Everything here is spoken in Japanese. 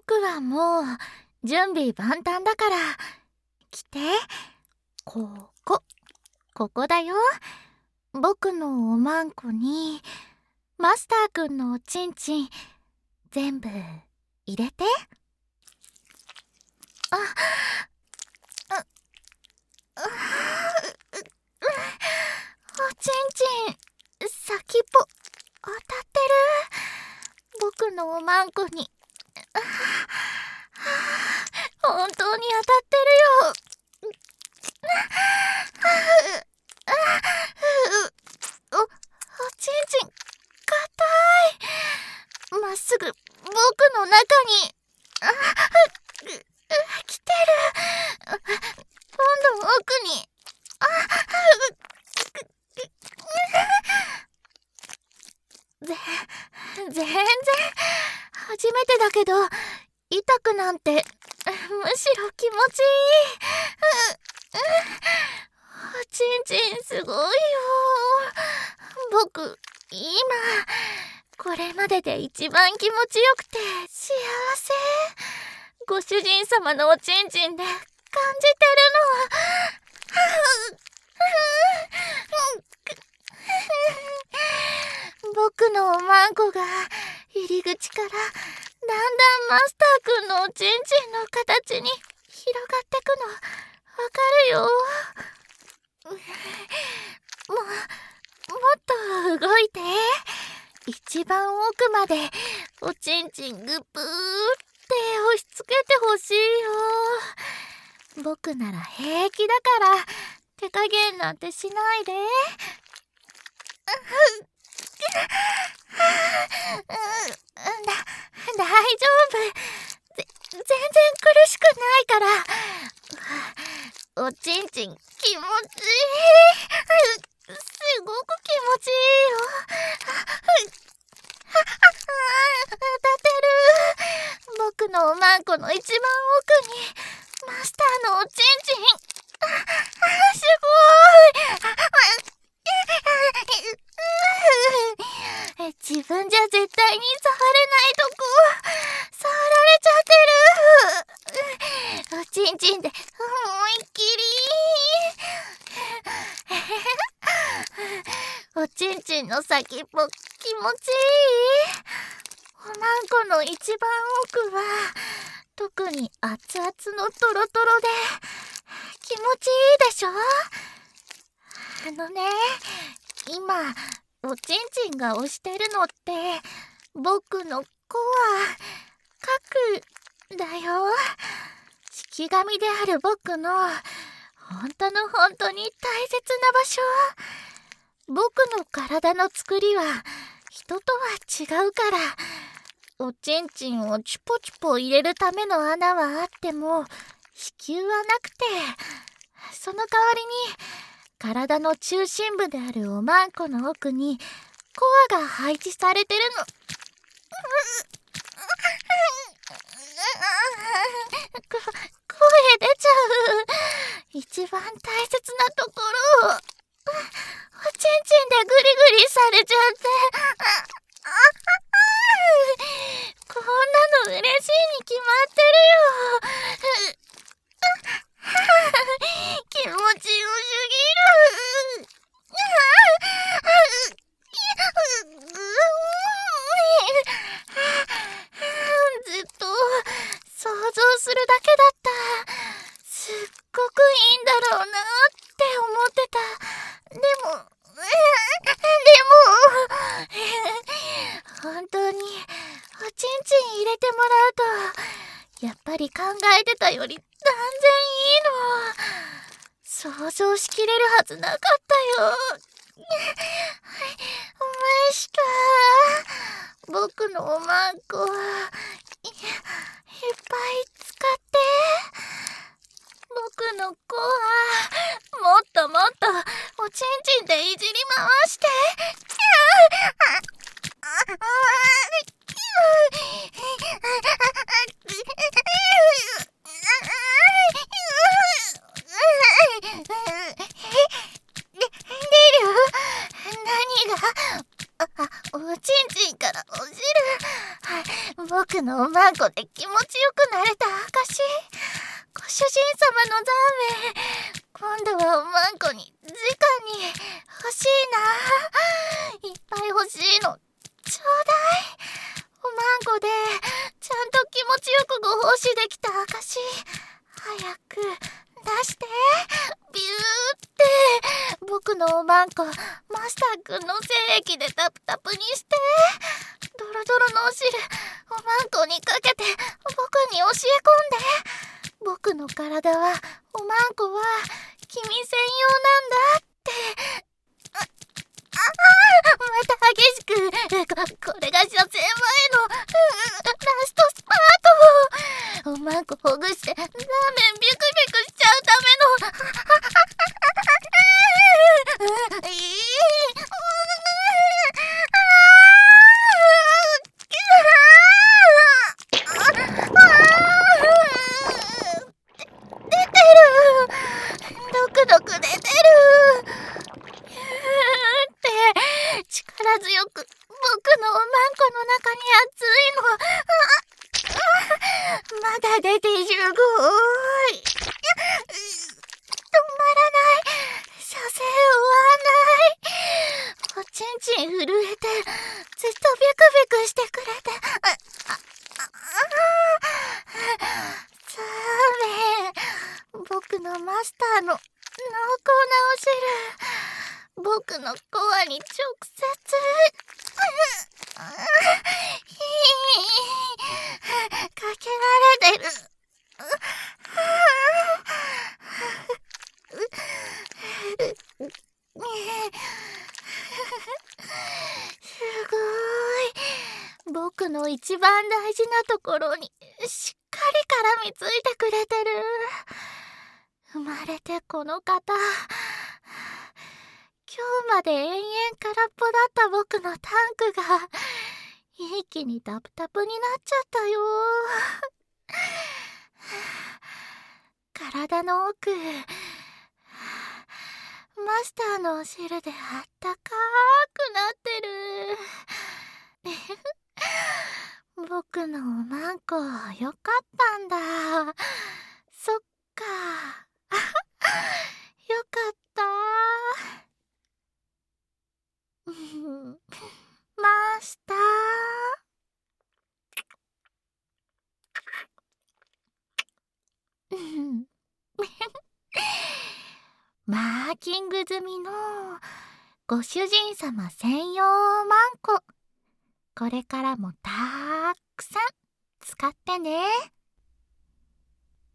僕はもう準備万端だから。来て。ここだよ。僕のおまんこにマスターくんのおちんちん全部入れて。おちんちん先っぽ当たってる。僕のおまんこに本当に当たってるよ。おちんちん硬い。まっすぐ僕の中に来てる。今度奥に全然初めてだけど痛くなんて、むしろ気持ちいい。おちんちんすごいよ。僕今これまでで一番気持ちよくて幸せ。ご主人様のおちんちんで感じてるの。僕のおまんこが入り口からだんだんマスターくんのおちんちんの形に広がってくのわかるよ。もっと動いて。一番奥までおちんちんグップーって押し付けてほしいよ。僕なら平気だから手加減なんてしないで。大丈夫。全然苦しくないから。おちんちん気持ちいい。すごく気持ちいいよ。当たってる。僕のおまんこの一番奥にマスターのおちんちん。すごい。自分じゃ絶対に触れないとこ触られちゃってる。おちんちんで思いっきり。おちんちんの先っぽ気持ちいい。おまんこの一番奥は特に熱々のトロトロで気持ちいいでしょ。今おちんちんが押してるのって僕のコア核だよ。式神である僕の本当に大切な場所。僕の体の作りは人とは違うから、おちんちんをチュポチュポ入れるための穴はあっても子宮はなくて、その代わりに体の中心部であるおまんこの奥にコアが配置されてるの。声出ちゃう。一番大切なところをおちんちんでグリグリされちゃって。こんなの嬉しいに決まってるよ。気持ちよすぎる。ずっと想像するだけだった。すっごくいいんだろうなって思ってた。でも本当におちんちん入れてもらうとやっぱり考えてたより断然いいの。想像しきれるはずなかったよ。おいしか。僕のおまんこいっぱい使って。僕のコアもっともっとおちんちんでいじり回して。何が？おちんちんからお汁。 僕のおまんこで気持ちよくなれた証。ご主人様の残念。今度はおまんこに直に欲しいな。いっぱい欲しいのちょうだい。おまんこでちゃんと気持ちよくご奉仕できた証。早く出して。ビューって。僕のおまんこマスターくんの精液でタプタプにして。ドロドロのお汁おまんこにかけて僕に教え込んで。僕の体はおまんこは君専用なんだって。また激しく。これが射精前のラストスパート。おまんこほぐしてラーメンビュクビュクしちゃうための。出てる。ドクドク出てる。って力強く僕のおまんこの中に熱いの。まだ出てすごい。止まらない。射精終わない。おちんちん震えてずっとビクビクしてくれて。ザーメン。僕のマスターの濃厚なお汁僕のコアに直接。かけられてる。すごい。僕の一番大事なところにしっかり絡みついてくれてる。生まれてこの方、今日まで延々空っぽだった僕のタンクが一気にタプタプになっちゃったよ。体の奥、マスターのお汁であったかくなってる。僕のおまんこよかったんだ。そっか。よかった。マスター。マーキング済みのご主人様専用マンコ、これからもたくさん使ってね。